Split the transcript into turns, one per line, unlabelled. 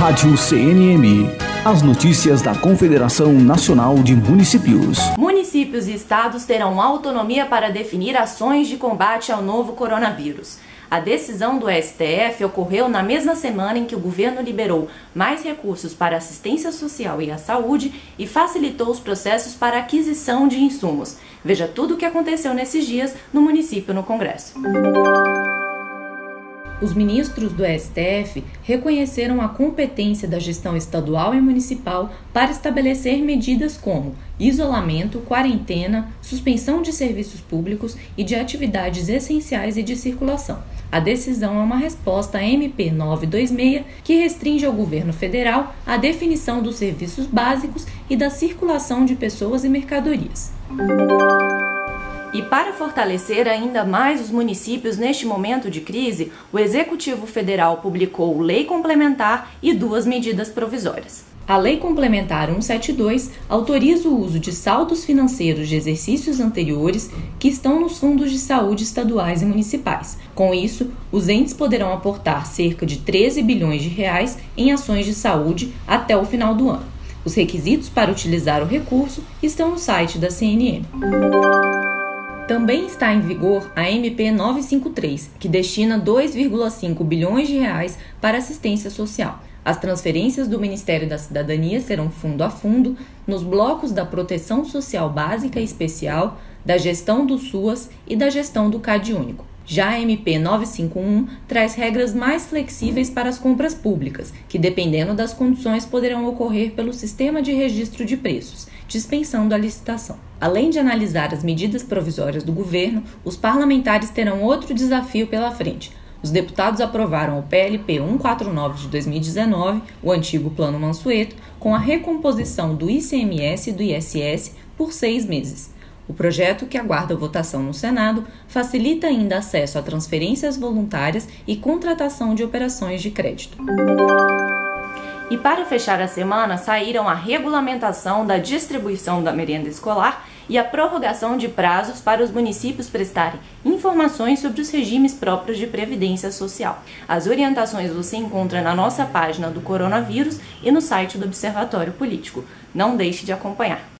Rádio CNM. As notícias da Confederação Nacional de Municípios.
Municípios e estados terão autonomia para definir ações de combate ao novo coronavírus. A decisão do STF ocorreu na mesma semana em que o governo liberou mais recursos para a assistência social e a saúde e facilitou os processos para aquisição de insumos. Veja tudo o que aconteceu nesses dias no município no Congresso. Os ministros do STF reconheceram a competência da gestão estadual e municipal para estabelecer medidas como isolamento, quarentena, suspensão de serviços públicos e de atividades essenciais e de circulação. A decisão é uma resposta à MP 926, que restringe ao governo federal a definição dos serviços básicos e da circulação de pessoas e mercadorias. E para fortalecer ainda mais os municípios neste momento de crise, o Executivo Federal publicou Lei Complementar e 2 medidas provisórias. A Lei Complementar 172 autoriza o uso de saldos financeiros de exercícios anteriores que estão nos fundos de saúde estaduais e municipais. Com isso, os entes poderão aportar cerca de 13 bilhões de reais em ações de saúde até o final do ano. Os requisitos para utilizar o recurso estão no site da CNM. Também está em vigor a MP 953, que destina 2,5 bilhões de reais para assistência social. As transferências do Ministério da Cidadania serão fundo a fundo nos blocos da Proteção Social Básica e Especial, da gestão do SUAS e da gestão do CadÚnico. Já a MP 951 traz regras mais flexíveis para as compras públicas, que, dependendo das condições, poderão ocorrer pelo Sistema de Registro de Preços, dispensando a licitação. Além de analisar as medidas provisórias do governo, os parlamentares terão outro desafio pela frente. Os deputados aprovaram o PLP 149 de 2019, o antigo Plano Mansueto, com a recomposição do ICMS e do ISS por 6 meses. O projeto, que aguarda votação no Senado, facilita ainda acesso a transferências voluntárias e contratação de operações de crédito. E para fechar a semana, saíram a regulamentação da distribuição da merenda escolar e a prorrogação de prazos para os municípios prestarem informações sobre os regimes próprios de previdência social. As orientações você encontra na nossa página do coronavírus e no site do Observatório Político. Não deixe de acompanhar.